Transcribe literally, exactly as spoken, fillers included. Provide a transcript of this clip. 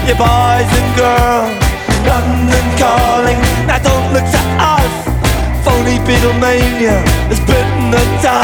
you boys and girls. London calling, now don't look to us. Phony Beatlemania has bitten the dust.